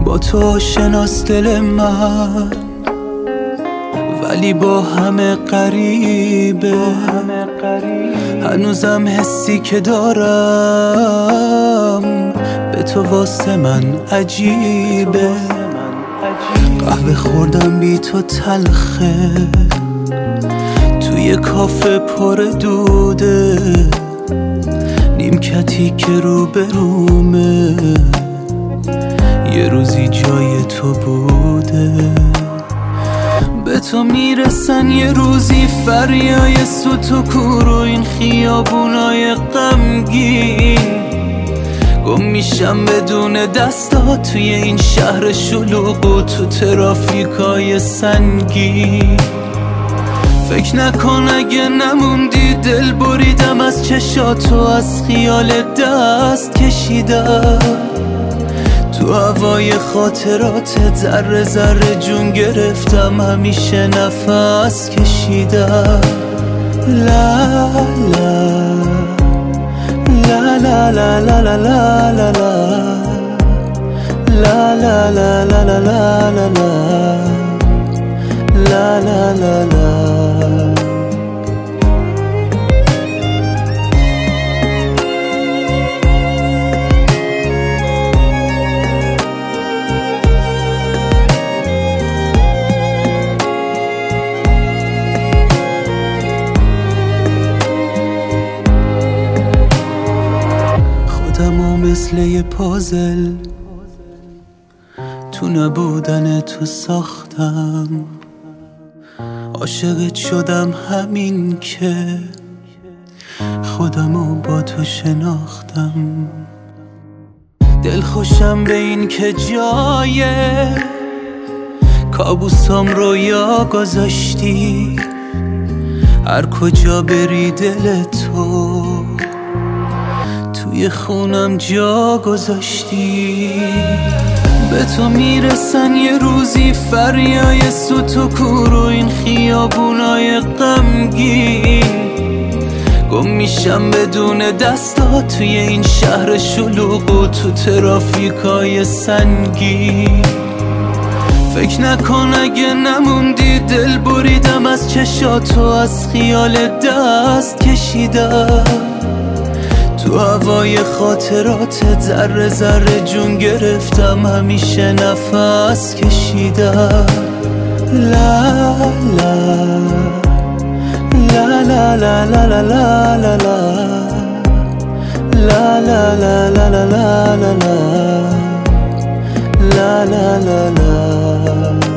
با تو شناس دل من، ولی با همه غریبه. هنوزم حسی که دارم به تو واسه من عجیبه. قهوه خوردم بی تو تلخه، توی کافه پر دوده، نیمکتی که رو به رومه یه روزی جای تو بوده. به تو میرسن یه روزی فریای سوت و کور و این خیابونای غمگین. گم میشم بدون دستا توی این شهر شلوغ و تو ترافیکای سنگین. فکر نکن اگه نموندی دل بریدم از چشاتو، از خیال دست کشیدم تو هوای خاطرات، ذره ذره جون گرفتم، همیشه نفس کشیدم. لا لا لا لا لا لا لا لا لا لا لا لا لا لا لا لا لا. خودمو مثل یه پازل تو نبودن تو ساختم، عاشقت شدم همین که خودمو با تو شناختم. دل خوشم به این که جای کابوسام رویا گذاشتی، هر کجا بری دل تو توی خونم جا گذاشتی. به تو میرسن یه روزی فریای سوت و کور و این خیابونای غمگین. گم میشم بدون دستا توی این شهر شلوغ و تو ترافیکای سنگین. فکر نکن اگه نموندی دل بریدم از چشاتو، از خیال دست کشیدم تو هوای خاطرات، ذره ذره جون گرفتم، همیشه نفس کشیدم. لا لا لا لا لا لا لا لا لا لا لا لا لا لا لا لا لا لا لا.